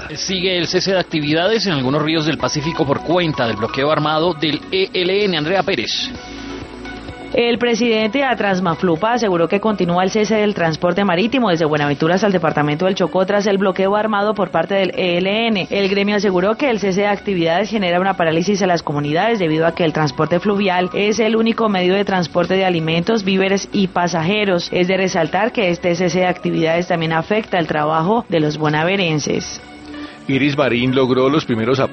Sigue el cese de actividades en algunos ríos del Pacífico por cuenta del bloqueo armado del ELN. Andrea Pérez. El presidente de Transmaflupa aseguró que continúa el cese del transporte marítimo desde Buenaventura hasta el departamento del Chocó tras el bloqueo armado por parte del ELN. El gremio aseguró que el cese de actividades genera una parálisis a las comunidades debido a que el transporte fluvial es el único medio de transporte de alimentos, víveres y pasajeros. Es de resaltar que este cese de actividades también afecta el trabajo de los bonaverenses. Iris Marín logró los primeros